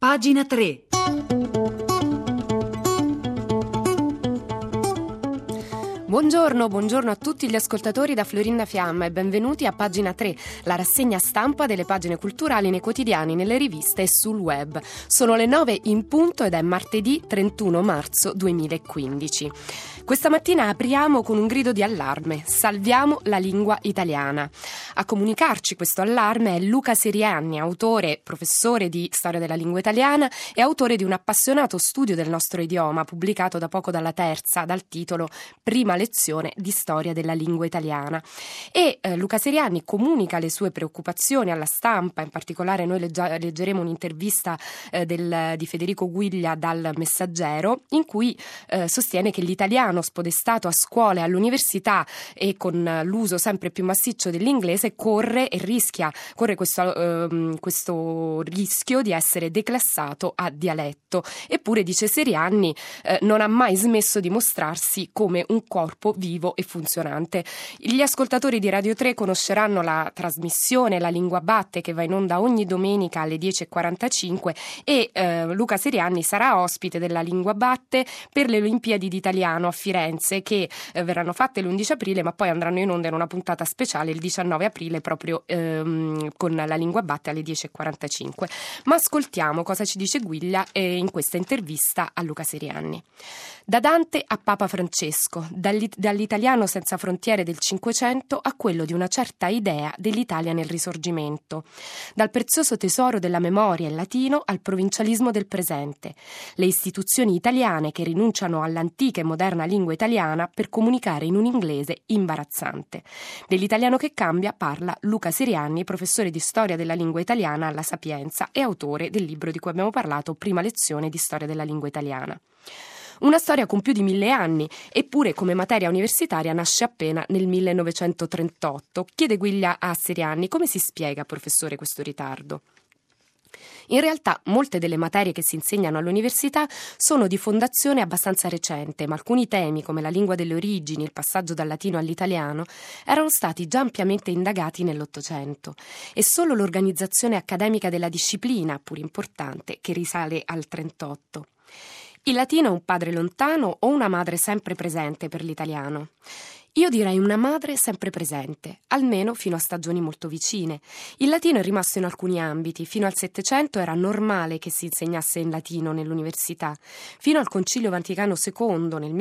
Pagina 3. Buongiorno a tutti gli ascoltatori da Florinda Fiamma e benvenuti a Pagina 3, la rassegna stampa delle pagine culturali nei quotidiani, nelle riviste e sul web. Sono le 9 in punto ed è martedì 31 marzo 2015. Questa mattina apriamo con un grido di allarme: salviamo la lingua italiana. A comunicarci questo allarme è Luca Serianni, autore, professore di storia della lingua italiana e autore di un appassionato studio del nostro idioma, pubblicato da poco dalla Terza, dal titolo Prima lezione di storia della lingua italiana. E Luca Serianni comunica le sue preoccupazioni alla stampa. In particolare noi leggeremo un'intervista di Federico Guiglia dal Messaggero, in cui sostiene che l'italiano spodestato a scuola e all'università e con l'uso sempre più massiccio dell'inglese corre questo rischio di essere declassato a dialetto. Eppure, dice Serianni, non ha mai smesso di mostrarsi come un corpo vivo e funzionante. Gli ascoltatori di Radio 3 conosceranno la trasmissione La Lingua Batte, che va in onda ogni domenica alle 10.45, e Luca Serianni sarà ospite della Lingua Batte per le Olimpiadi d'Italiano a Firenze, che verranno fatte l'11 aprile, ma poi andranno in onda in una puntata speciale il 19 aprile proprio con la Lingua Batte alle 10.45. Ma ascoltiamo cosa ci dice Guiglia in questa intervista a Luca Serianni. Da Dante a Papa Francesco, dall'italiano senza frontiere del Cinquecento a quello di una certa idea dell'Italia nel Risorgimento, dal prezioso tesoro della memoria in latino al provincialismo del presente, le istituzioni italiane che rinunciano all'antica e moderna lingua italiana per comunicare in un inglese imbarazzante. Dell'italiano che cambia parla Luca Serianni, professore di storia della lingua italiana alla Sapienza e autore del libro di cui abbiamo parlato, Prima lezione di storia della lingua italiana. Una storia con più di 1000 anni, eppure come materia universitaria nasce appena nel 1938. Chiede Guiglia a Serianni: come si spiega, professore, questo ritardo? In realtà molte delle materie che si insegnano all'università sono di fondazione abbastanza recente, ma alcuni temi come la lingua delle origini, il passaggio dal latino all'italiano, erano stati già ampiamente indagati nell'Ottocento. È solo l'organizzazione accademica della disciplina, pur importante, che risale al 1938. Il latino è un padre lontano o una madre sempre presente per l'italiano? Io direi una madre sempre presente, almeno fino a stagioni molto vicine. Il latino è rimasto in alcuni ambiti. Fino al Settecento era normale che si insegnasse in latino nell'università. Fino al Concilio Vaticano II, nel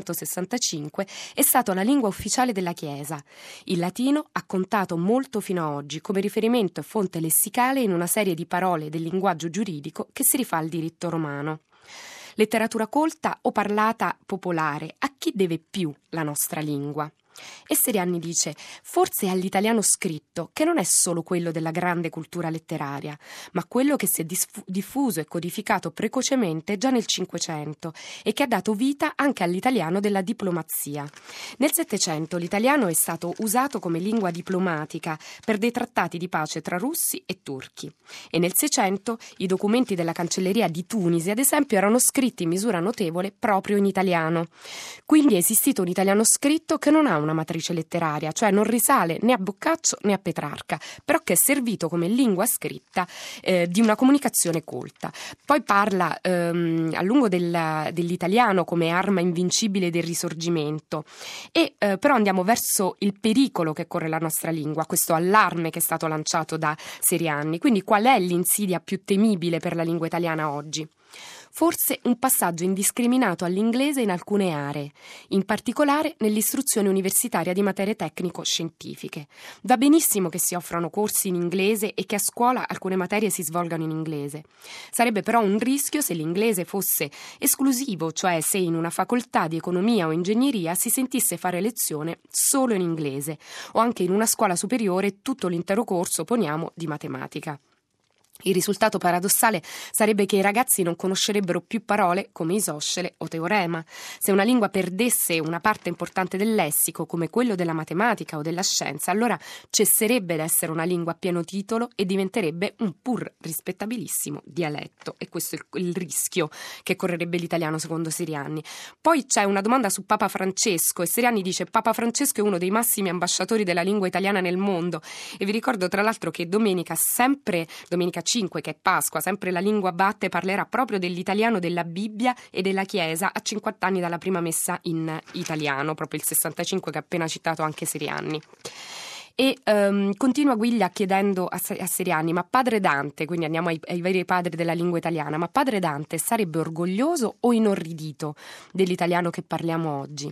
1965, è stato la lingua ufficiale della Chiesa. Il latino ha contato molto fino ad oggi come riferimento e fonte lessicale in una serie di parole del linguaggio giuridico che si rifà al diritto romano. Letteratura colta o parlata popolare, a chi deve più la nostra lingua? E Serianni dice: forse all'italiano scritto, che non è solo quello della grande cultura letteraria, ma quello che si è diffuso e codificato precocemente già nel Cinquecento e che ha dato vita anche all'italiano della diplomazia. Nel Settecento l'italiano è stato usato come lingua diplomatica per dei trattati di pace tra russi e turchi, e nel Seicento i documenti della cancelleria di Tunisi, ad esempio, erano scritti in misura notevole proprio in italiano. Quindi è esistito un italiano scritto che non ha una matrice letteraria, cioè non risale né a Boccaccio né a Petrarca, però che è servito come lingua scritta di una comunicazione colta. Poi parla a lungo dell'italiano come arma invincibile del Risorgimento, e però andiamo verso il pericolo che corre la nostra lingua, questo allarme che è stato lanciato da Serianni. Quindi qual è l'insidia più temibile per la lingua italiana oggi? Forse un passaggio indiscriminato all'inglese in alcune aree, in particolare nell'istruzione universitaria di materie tecnico-scientifiche. Va benissimo che si offrano corsi in inglese e che a scuola alcune materie si svolgano in inglese. Sarebbe però un rischio se l'inglese fosse esclusivo, cioè se in una facoltà di economia o ingegneria si sentisse fare lezione solo in inglese, o anche in una scuola superiore tutto l'intero corso, poniamo, di matematica. Il risultato paradossale sarebbe che i ragazzi non conoscerebbero più parole come isoscele o teorema. Se una lingua perdesse una parte importante del lessico, come quello della matematica o della scienza, allora cesserebbe d'essere una lingua a pieno titolo e diventerebbe un pur rispettabilissimo dialetto. E questo è il rischio che correrebbe l'italiano, secondo Serianni. Poi c'è una domanda su Papa Francesco, e Serianni dice: Papa Francesco è uno dei massimi ambasciatori della lingua italiana nel mondo. E vi ricordo tra l'altro che domenica 65, che è Pasqua, sempre la lingua batte, parlerà proprio dell'italiano della Bibbia e della Chiesa a 50 anni dalla prima messa in italiano, proprio il 65 che ha appena citato anche Serianni. E continua Guiglia chiedendo a Serianni: ma padre Dante, quindi andiamo ai veri padri della lingua italiana, ma padre Dante sarebbe orgoglioso o inorridito dell'italiano che parliamo oggi?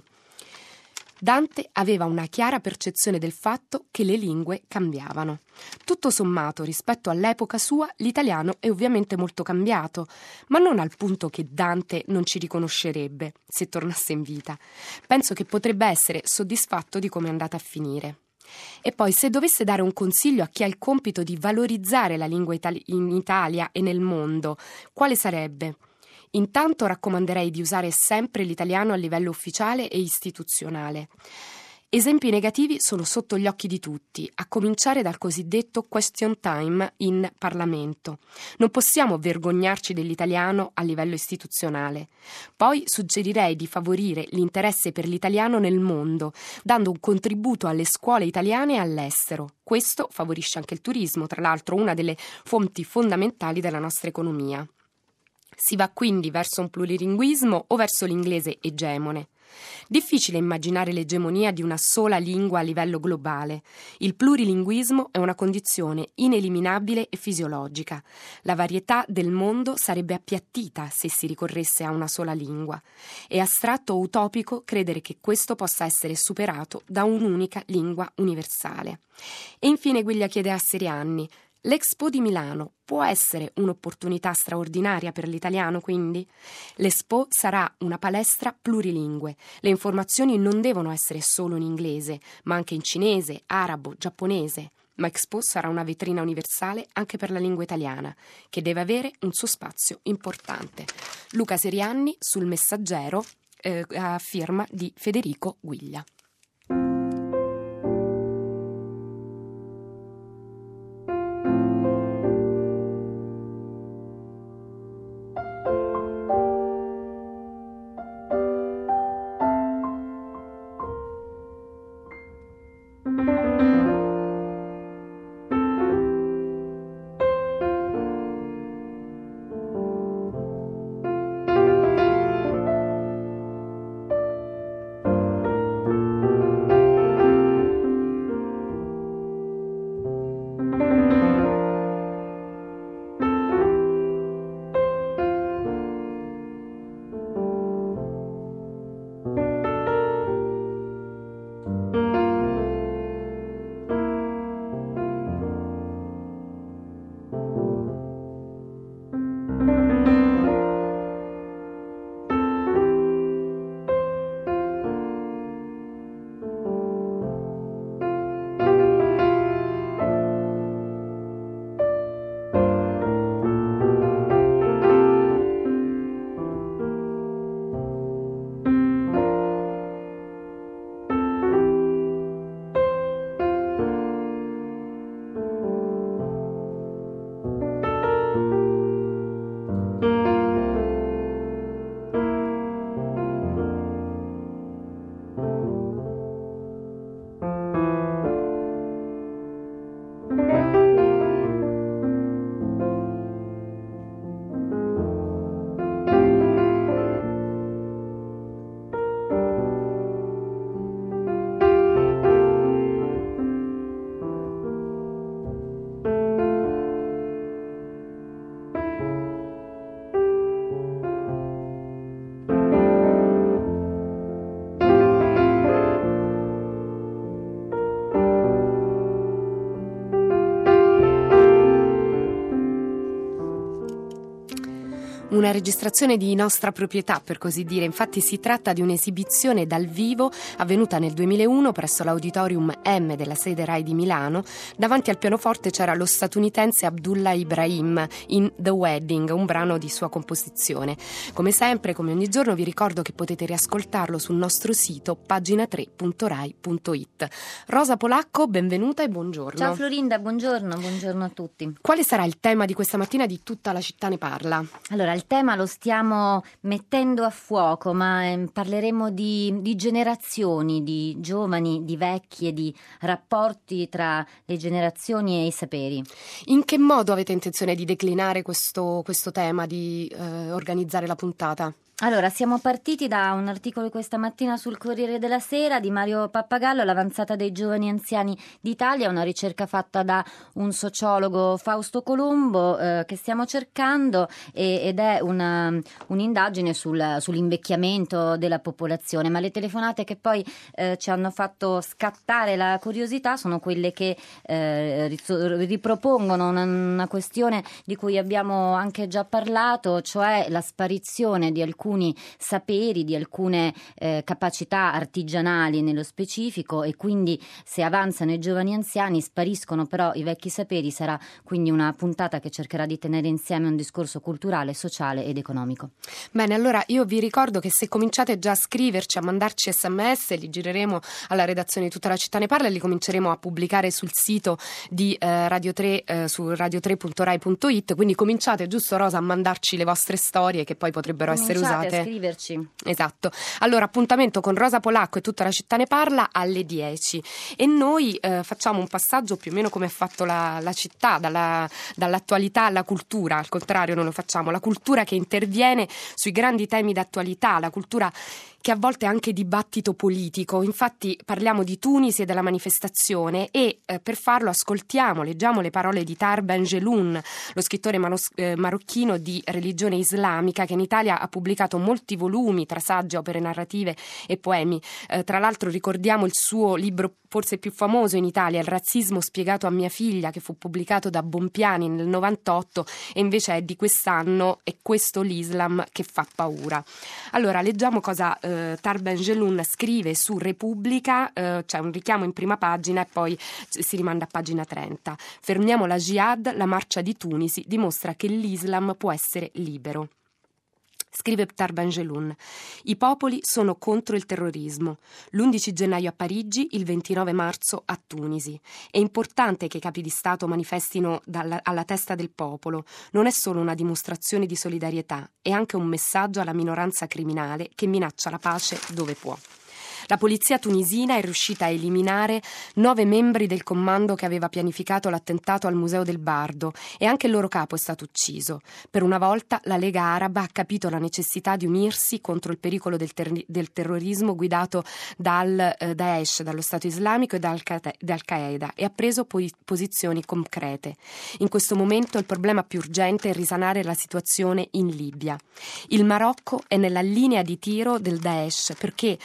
Dante aveva una chiara percezione del fatto che le lingue cambiavano. Tutto sommato, rispetto all'epoca sua, l'italiano è ovviamente molto cambiato, ma non al punto che Dante non ci riconoscerebbe se tornasse in vita. Penso che potrebbe essere soddisfatto di come è andata a finire. E poi, se dovesse dare un consiglio a chi ha il compito di valorizzare la lingua in Italia e nel mondo, quale sarebbe? Intanto raccomanderei di usare sempre l'italiano a livello ufficiale e istituzionale. Esempi negativi sono sotto gli occhi di tutti, a cominciare dal cosiddetto question time in Parlamento. Non possiamo vergognarci dell'italiano a livello istituzionale. Poi suggerirei di favorire l'interesse per l'italiano nel mondo, dando un contributo alle scuole italiane all'estero. Questo favorisce anche il turismo, tra l'altro una delle fonti fondamentali della nostra economia. Si va quindi verso un plurilinguismo o verso l'inglese egemone? Difficile immaginare l'egemonia di una sola lingua a livello globale. Il plurilinguismo è una condizione ineliminabile e fisiologica. La varietà del mondo sarebbe appiattita se si ricorresse a una sola lingua. È astratto o utopico credere che questo possa essere superato da un'unica lingua universale. E infine Guiglia chiede a Serianni: l'Expo di Milano può essere un'opportunità straordinaria per l'italiano, quindi? L'Expo sarà una palestra plurilingue. Le informazioni non devono essere solo in inglese, ma anche in cinese, arabo, giapponese. Ma Expo sarà una vetrina universale anche per la lingua italiana, che deve avere un suo spazio importante. Luca Serianni sul Messaggero, a firma di Federico Guiglia. Una registrazione di nostra proprietà, per così dire. Infatti si tratta di un'esibizione dal vivo avvenuta nel 2001 presso l'Auditorium M della sede Rai di Milano. Davanti al pianoforte c'era lo statunitense Abdullah Ibrahim in The Wedding, un brano di sua composizione. Come sempre, come ogni giorno, vi ricordo che potete riascoltarlo sul nostro sito pagina3.rai.it. Rosa Polacco, benvenuta e buongiorno. Ciao Florinda, buongiorno a tutti. Quale sarà il tema di questa mattina di Tutta la città ne parla? Allora, il tema lo stiamo mettendo a fuoco, ma parleremo di generazioni, di giovani, di vecchi e di rapporti tra le generazioni e i saperi. In che modo avete intenzione di declinare questo tema, di organizzare la puntata? Allora, siamo partiti da un articolo questa mattina sul Corriere della Sera di Mario Pappagallo, l'avanzata dei giovani anziani d'Italia, una ricerca fatta da un sociologo, Fausto Colombo, che stiamo cercando, ed è un'indagine sull'invecchiamento della popolazione, ma le telefonate che poi ci hanno fatto scattare la curiosità sono quelle che ripropongono una questione di cui abbiamo anche già parlato, cioè la sparizione di alcuni saperi, di alcune capacità artigianali nello specifico, e quindi se avanzano i giovani anziani spariscono però i vecchi saperi. Sarà quindi una puntata che cercherà di tenere insieme un discorso culturale, sociale ed economico. Bene, allora io vi ricordo che se cominciate già a scriverci, a mandarci sms, li gireremo alla redazione di Tutta la città ne parla e li cominceremo a pubblicare sul sito di Radio 3 su radio3.rai.it, quindi cominciate, giusto Rosa, a mandarci le vostre storie che poi potrebbero essere usate. A scriverci. Esatto. Allora, appuntamento con Rosa Polacco e Tutta la città ne parla alle 10 e noi facciamo un passaggio più o meno come ha fatto la città, dall'attualità alla cultura. Al contrario, noi lo facciamo, la cultura che interviene sui grandi temi d'attualità, la cultura che a volte è anche dibattito politico. Infatti parliamo di Tunisi e della manifestazione e per farlo leggiamo le parole di Tahar Ben-Jelloun, lo scrittore marocchino di religione islamica che in Italia ha pubblicato molti volumi tra saggi, opere narrative e poemi. Tra l'altro ricordiamo il suo libro forse più famoso in Italia, Il razzismo spiegato a mia figlia, che fu pubblicato da Bompiani nel 98 e invece è di quest'anno, è questo l'Islam che fa paura. Allora leggiamo cosa Tahar Ben-Jelloun scrive su Repubblica, c'è un richiamo in prima pagina e poi si rimanda a pagina 30. Fermiamo la jihad, la marcia di Tunisi dimostra che l'Islam può essere libero. Scrive Tahar Ben-Jelloun: i popoli sono contro il terrorismo. L'11 gennaio a Parigi, il 29 marzo a Tunisi. È importante che i capi di Stato manifestino alla testa del popolo. Non è solo una dimostrazione di solidarietà, è anche un messaggio alla minoranza criminale che minaccia la pace dove può. La polizia tunisina è riuscita a eliminare 9 membri del comando che aveva pianificato l'attentato al Museo del Bardo e anche il loro capo è stato ucciso. Per una volta la Lega Araba ha capito la necessità di unirsi contro il pericolo del terrorismo guidato dal Daesh, dallo Stato Islamico e da Al-Qaeda, e ha preso posizioni concrete. In questo momento il problema più urgente è risanare la situazione in Libia. Il Marocco è nella linea di tiro del Daesh perché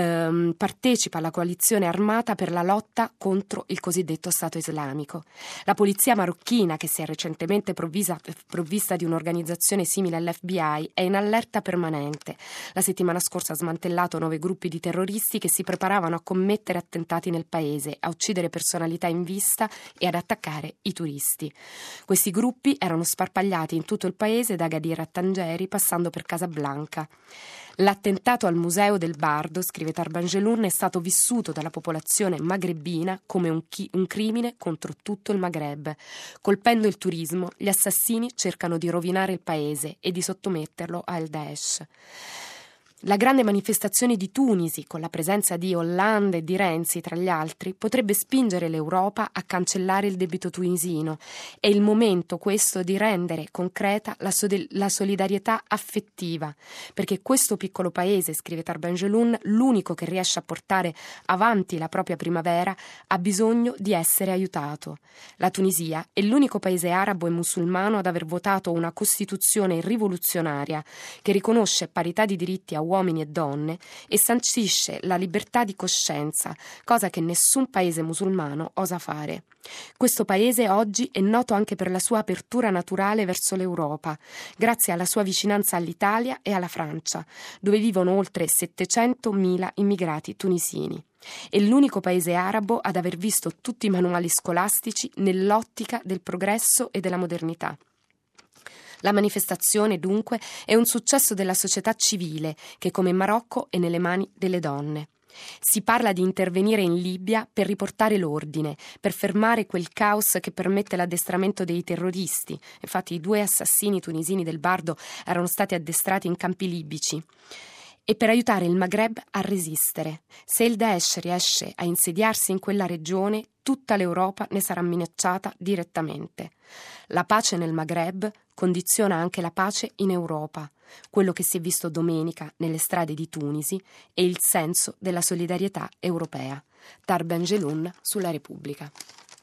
partecipa alla coalizione armata per la lotta contro il cosiddetto Stato Islamico. La polizia marocchina, che si è recentemente provvista di un'organizzazione simile all'FBI, è in allerta permanente. La settimana scorsa ha smantellato 9 gruppi di terroristi che si preparavano a commettere attentati nel paese, a uccidere personalità in vista e ad attaccare i turisti. Questi gruppi erano sparpagliati in tutto il paese, da Agadir a Tangeri, passando per Casablanca. L'attentato al Museo del Bardo, scrive Tahar Ben-Jelloun, è stato vissuto dalla popolazione magrebina come un crimine contro tutto il Maghreb. Colpendo il turismo, gli assassini cercano di rovinare il paese e di sottometterlo al Daesh. La grande manifestazione di Tunisi, con la presenza di Hollande e di Renzi tra gli altri, potrebbe spingere l'Europa a cancellare il debito tunisino. È il momento questo di rendere concreta la solidarietà affettiva, perché questo piccolo paese, scrive Tahar Ben-Jelloun, l'unico che riesce a portare avanti la propria primavera, ha bisogno di essere aiutato. La Tunisia è l'unico paese arabo e musulmano ad aver votato una Costituzione rivoluzionaria che riconosce parità di diritti a uomini e donne e sancisce la libertà di coscienza, cosa che nessun paese musulmano osa fare. Questo paese oggi è noto anche per la sua apertura naturale verso l'Europa, grazie alla sua vicinanza all'Italia e alla Francia, dove vivono oltre 700.000 immigrati tunisini. È l'unico paese arabo ad aver visto tutti i manuali scolastici nell'ottica del progresso e della modernità. La manifestazione, dunque, è un successo della società civile che, come in Marocco, è nelle mani delle donne. Si parla di intervenire in Libia per riportare l'ordine, per fermare quel caos che permette l'addestramento dei terroristi. Infatti i 2 assassini tunisini del Bardo erano stati addestrati in campi libici. E per aiutare il Maghreb a resistere. Se il Daesh riesce a insediarsi in quella regione, tutta l'Europa ne sarà minacciata direttamente. La pace nel Maghreb condiziona anche la pace in Europa. Quello che si è visto domenica nelle strade di Tunisi è il senso della solidarietà europea. Tarben Geloun sulla Repubblica.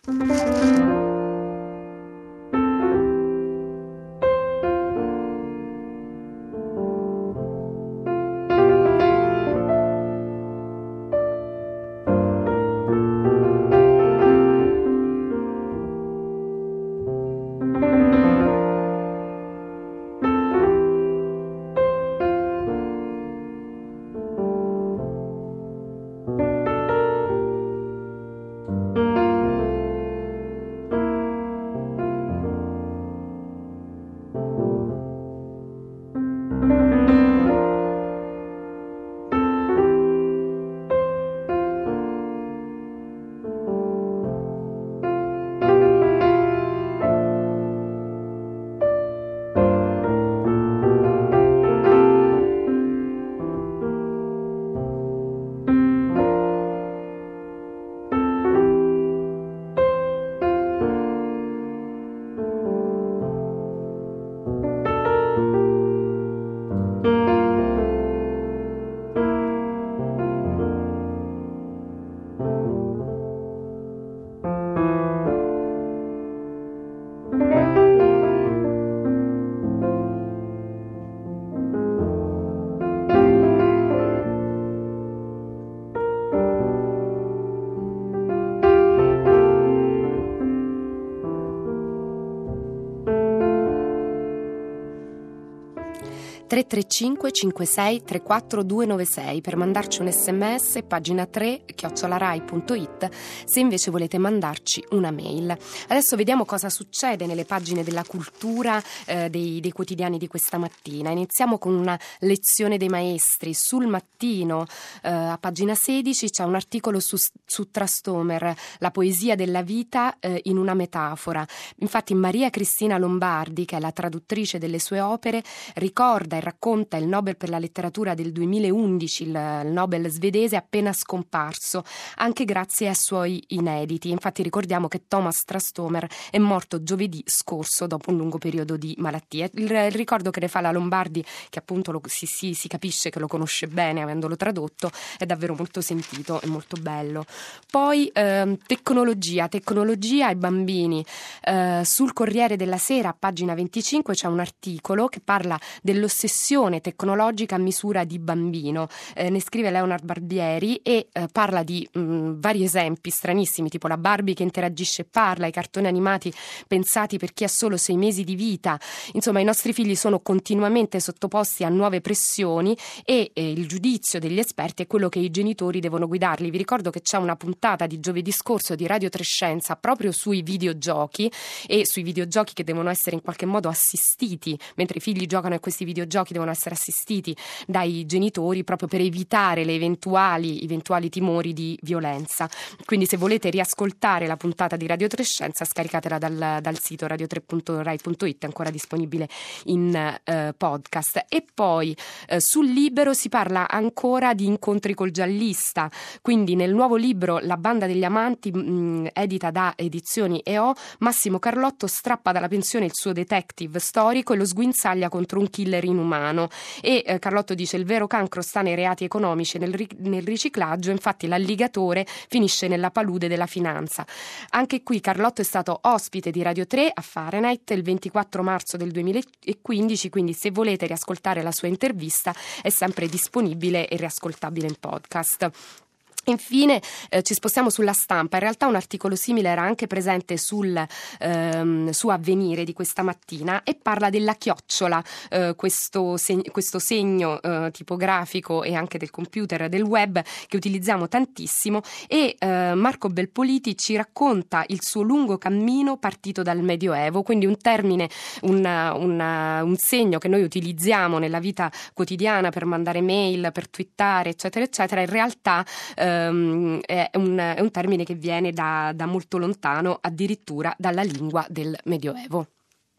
(335 56 34 296) per mandarci un sms, pagina 3 @rai.it, se invece volete mandarci una mail. Adesso vediamo cosa succede nelle pagine della cultura dei quotidiani di questa mattina. Iniziamo con una lezione dei maestri. Sul Mattino, a pagina 16, c'è un articolo su Trastomer, la poesia della vita in una metafora. Infatti Maria Cristina Lombardi, che è la traduttrice delle sue opere, ricorda e racconta il Nobel per la letteratura del 2011, il Nobel svedese appena scomparso, anche grazie ai suoi inediti. Infatti ricordiamo che Thomas Trastomer è morto giovedì scorso dopo un lungo periodo di malattia. Il ricordo che ne fa la Lombardi, che appunto si capisce che lo conosce bene avendolo tradotto, è davvero molto sentito e molto bello. Poi tecnologia e bambini. Sul Corriere della Sera, a pagina 25, c'è un articolo che parla dell'ossessione tecnologica a misura di bambino. Ne scrive Leonard Barbieri e parla di vari esempi stranissimi, tipo la Barbie che interagisce e parla, i cartoni animati pensati per chi ha solo 6 mesi di vita. Insomma, i nostri figli sono continuamente sottoposti a nuove pressioni e il giudizio degli esperti è quello che i genitori devono guidarli. Vi ricordo che c'è una puntata di giovedì scorso di Radio Trescenza proprio sui videogiochi e sui videogiochi che devono essere in qualche modo assistiti, mentre i figli giocano a questi videogiochi devono essere assistiti dai genitori proprio per evitare le eventuali timori di violenza. Quindi se volete riascoltare la puntata di Radio Trescenza, scaricatela dal sito radio3.rai.it, è ancora disponibile in podcast. E poi sul Libero si parla ancora di incontri col giallista, quindi nel nuovo libro La banda degli amanti, edita da Edizioni EO, Massimo Carlotto strappa dalla pensione il suo detective storico e lo sguinzaglia contro un killer inumano. E Carlotto dice: il vero cancro sta nei reati economici e nel riciclaggio, infatti l'alligatore finisce nella palude della finanza. Anche qui Carlotto è stato ospite di Radio 3 a Fahrenheit il 24 marzo del 2015, quindi se volete riascoltare la sua intervista è sempre disponibile e riascoltabile in podcast. Infine ci spostiamo sulla stampa. In realtà un articolo simile era anche presente su Avvenire di questa mattina e parla della chiocciola, questo segno tipografico e anche del computer, del web, che utilizziamo tantissimo, e Marco Belpoliti ci racconta il suo lungo cammino partito dal Medioevo, quindi un termine, un segno che noi utilizziamo nella vita quotidiana per mandare mail, per twittare, eccetera eccetera. In realtà è un termine che viene da molto lontano, addirittura dalla lingua del Medioevo.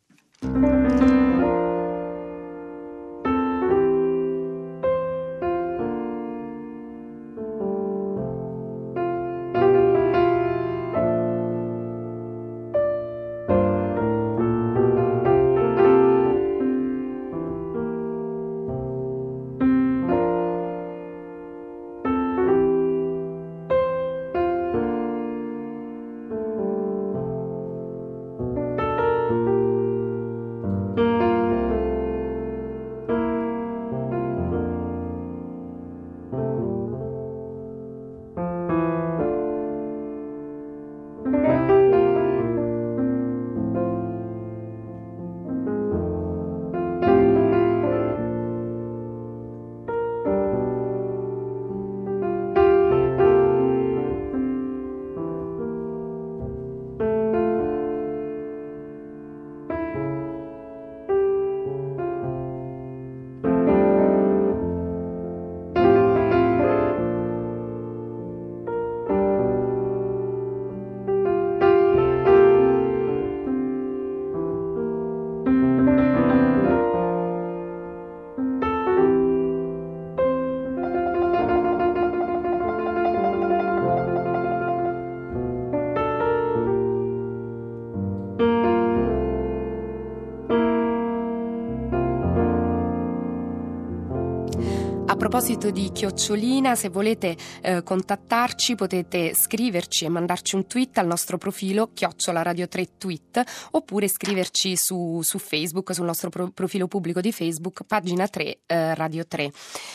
A proposito di Chiocciolina, se volete contattarci potete scriverci e mandarci un tweet al nostro profilo @Radio3tweet, oppure scriverci su Facebook, sul nostro profilo pubblico di Facebook, pagina 3 Radio 3.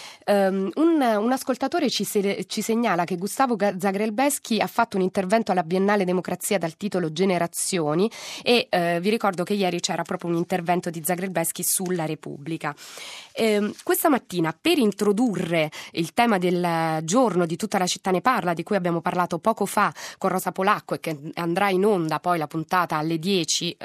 Un ascoltatore ci segnala che Gustavo Zagrebelsky ha fatto un intervento alla Biennale Democrazia dal titolo Generazioni, e vi ricordo che ieri c'era proprio un intervento di Zagrebelsky sulla Repubblica. Questa mattina, per introdurre il tema del giorno di Tutta la città ne parla, di cui abbiamo parlato poco fa con Rosa Polacco e che andrà in onda poi la puntata alle 10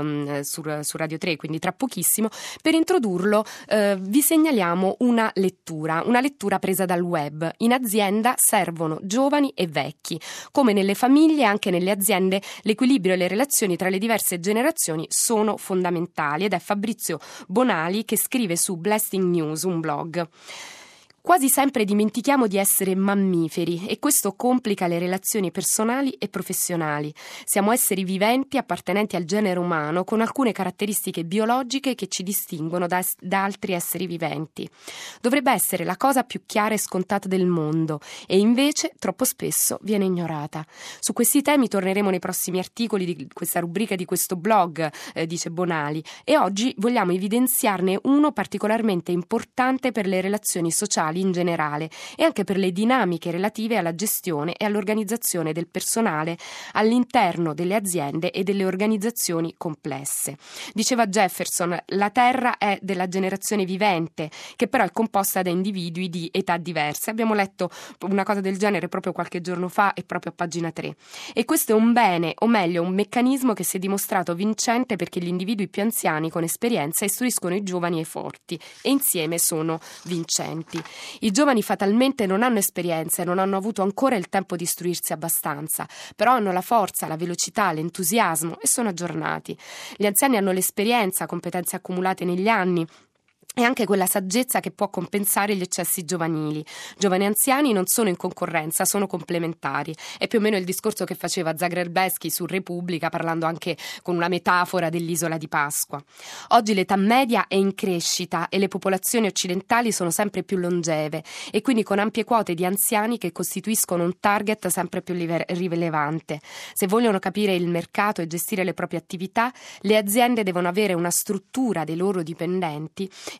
su Radio 3, quindi tra pochissimo, per introdurlo vi segnaliamo una lettura presa dal web. In azienda servono giovani e vecchi. Come nelle famiglie, anche nelle aziende l'equilibrio e le relazioni tra le diverse generazioni sono fondamentali, ed è Fabrizio Bonali che scrive su Blasting News, un blog. Quasi sempre dimentichiamo di essere mammiferi e questo complica le relazioni personali e professionali. Siamo esseri viventi appartenenti al genere umano con alcune caratteristiche biologiche che ci distinguono da altri esseri viventi. Dovrebbe essere la cosa più chiara e scontata del mondo e invece troppo spesso viene ignorata. Su questi temi torneremo nei prossimi articoli di questa rubrica di questo blog, dice Bonali, e oggi vogliamo evidenziarne uno particolarmente importante per le relazioni sociali in generale e anche per le dinamiche relative alla gestione e all'organizzazione del personale all'interno delle aziende e delle organizzazioni complesse. Diceva Jefferson, la Terra è della generazione vivente, che però è composta da individui di età diverse. Abbiamo letto una cosa del genere proprio qualche giorno fa e proprio a pagina 3. E questo è un bene, o meglio un meccanismo che si è dimostrato vincente perché gli individui più anziani con esperienza istruiscono i giovani e i forti e insieme sono vincenti. I giovani fatalmente non hanno esperienza e non hanno avuto ancora il tempo di istruirsi abbastanza, però hanno la forza, la velocità, l'entusiasmo e sono aggiornati. Gli anziani hanno l'esperienza, competenze accumulate negli anni e anche quella saggezza che può compensare gli eccessi giovanili. Giovani e anziani non sono in concorrenza, sono complementari. È più o meno il discorso che faceva Zagrebelsky su Repubblica, parlando anche con una metafora dell'isola di Pasqua. Oggi l'età media è in crescita e le popolazioni occidentali sono sempre più longeve e quindi con ampie quote di anziani che costituiscono un target sempre più rilevante. Se vogliono capire il mercato e gestire le proprie attività, le aziende devono avere una struttura dei loro dipendenti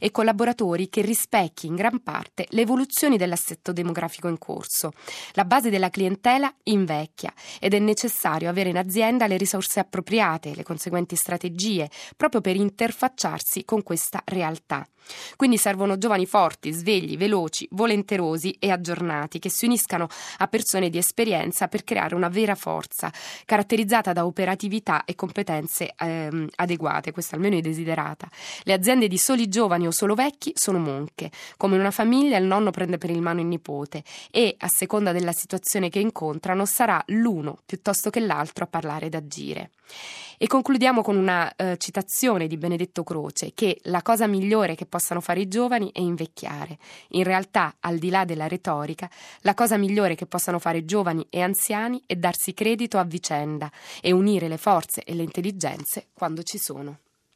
e collaboratori che rispecchi in gran parte le evoluzioni dell'assetto demografico in corso. La base della clientela invecchia ed è necessario avere in azienda le risorse appropriate, le conseguenti strategie, proprio per interfacciarsi con questa realtà. Quindi servono giovani forti, svegli, veloci, volenterosi e aggiornati che si uniscano a persone di esperienza per creare una vera forza, caratterizzata da operatività e competenze adeguate, questa almeno è desiderata. Le aziende di soli giovani o solo vecchi sono monche. Come in una famiglia il nonno prende per il mano il nipote e, a seconda della situazione che incontrano, sarà l'uno piuttosto che l'altro a parlare ed agire. E concludiamo con una citazione di Benedetto Croce, che la cosa migliore che possano fare i giovani è invecchiare. In realtà, al di là della retorica, la cosa migliore che possano fare giovani e anziani è darsi credito a vicenda e unire le forze e le intelligenze quando ci sono.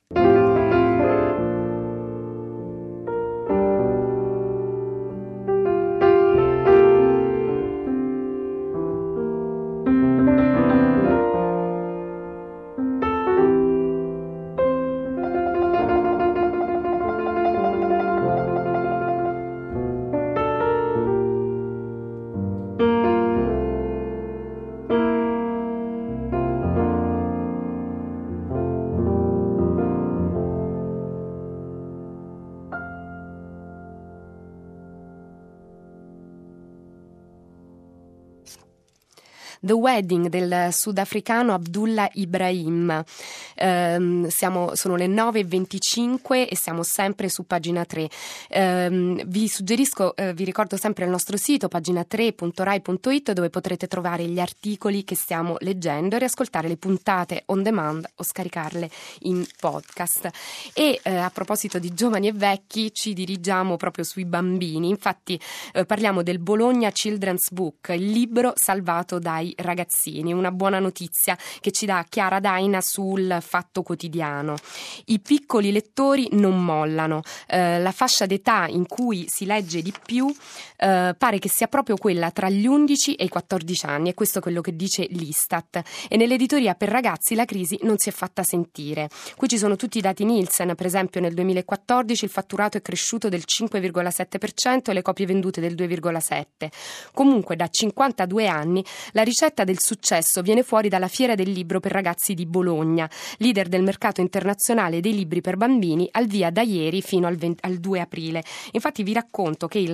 The Wedding del sudafricano Abdullah Ibrahim. Sono le 9:25 e siamo sempre su pagina 3. Vi suggerisco, vi ricordo sempre il nostro sito pagina3.rai.it, dove potrete trovare gli articoli che stiamo leggendo e riascoltare le puntate on demand o scaricarle in podcast. E a proposito di giovani e vecchi, ci dirigiamo proprio sui bambini. Infatti parliamo del Bologna Children's Book, il libro salvato dai ragazzini. Una buona notizia che ci dà Chiara Daina sul Fatto Quotidiano. I piccoli lettori non mollano. La fascia d'età in cui si legge di più pare che sia proprio quella tra gli 11 e i 14 anni, e questo è quello che dice l'Istat. E nell'editoria per ragazzi la crisi non si è fatta sentire. Qui ci sono tutti i dati Nielsen. Per esempio nel 2014 il fatturato è cresciuto del 5,7% e le copie vendute del 2,7%. Comunque da 52 anni la ricetta del successo viene fuori dalla Fiera del Libro per Ragazzi di Bologna, leader del mercato internazionale dei libri per bambini, al via da ieri fino al 2 aprile. Infatti vi ricordo che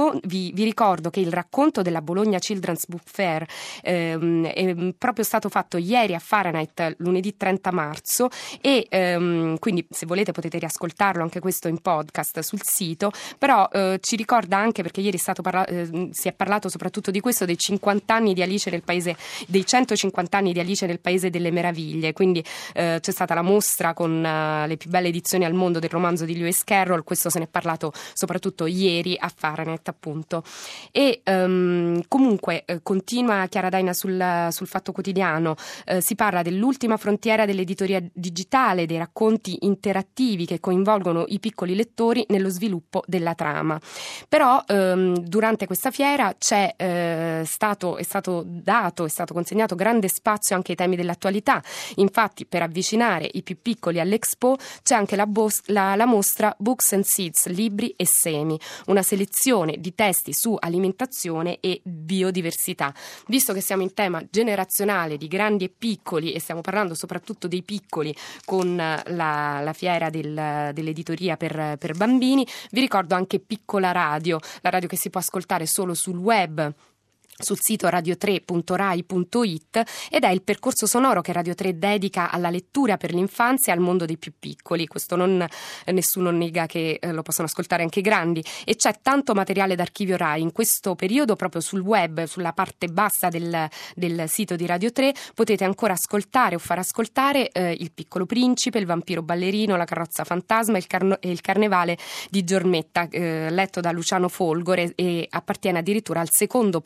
il racconto della Bologna Children's Book Fair è proprio stato fatto ieri a Fahrenheit, lunedì 30 marzo, e quindi se volete potete riascoltarlo anche questo in podcast sul sito, però ci ricorda anche, perché ieri si è parlato soprattutto di questo, dei 50 anni di Alice nel Paese, dei 150 anni di Alice nel Paese delle Meraviglie. Quindi c'è stata la mostra con le più belle edizioni al mondo del romanzo di Lewis Carroll. Questo se ne è parlato soprattutto ieri a Fahrenheit, appunto. E comunque continua Chiara Daina sul Fatto Quotidiano, si parla dell'ultima frontiera dell'editoria digitale, dei racconti interattivi che coinvolgono i piccoli lettori nello sviluppo della trama. Però durante questa fiera è stato consegnato grande spazio anche ai temi dell'attualità. Infatti, per avvicinare i più piccoli all'Expo c'è anche la mostra Books and Seeds, libri e semi, una selezione di testi su alimentazione e biodiversità. Visto che siamo in tema generazionale di grandi e piccoli e stiamo parlando soprattutto dei piccoli con la fiera dell'editoria per bambini, vi ricordo anche Piccola Radio, la radio che si può ascoltare solo sul web, sul sito radio3.rai.it, ed è il percorso sonoro che Radio 3 dedica alla lettura per l'infanzia e al mondo dei più piccoli. Questo nessuno nega che lo possono ascoltare anche i grandi, e c'è tanto materiale d'archivio Rai in questo periodo. Proprio sul web, sulla parte bassa del sito di Radio 3, potete ancora ascoltare o far ascoltare Il Piccolo Principe, Il Vampiro Ballerino, La Carrozza Fantasma e il Carnevale di Giornetta, letto da Luciano Folgore, e appartiene addirittura al secondo programma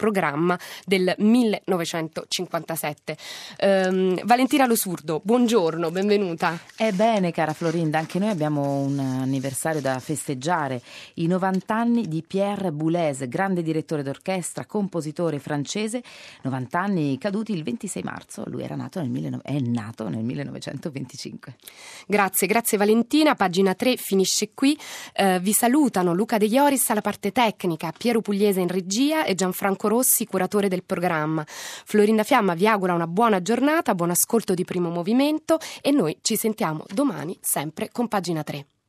programma del 1957. Valentina Lo Surdo, buongiorno, benvenuta. Ebbene, cara Florinda, anche noi abbiamo un anniversario da festeggiare, i 90 anni di Pierre Boulez, grande direttore d'orchestra, compositore francese, 90 anni caduti il 26 marzo, lui è nato nel 1925. Grazie Valentina, pagina 3 finisce qui, vi salutano Luca De Ioris alla parte tecnica, Piero Pugliese in regia e Gianfranco Rossi, curatore del programma. Florinda Fiamma vi augura una buona giornata, buon ascolto di Primo Movimento e noi ci sentiamo domani sempre con pagina 3.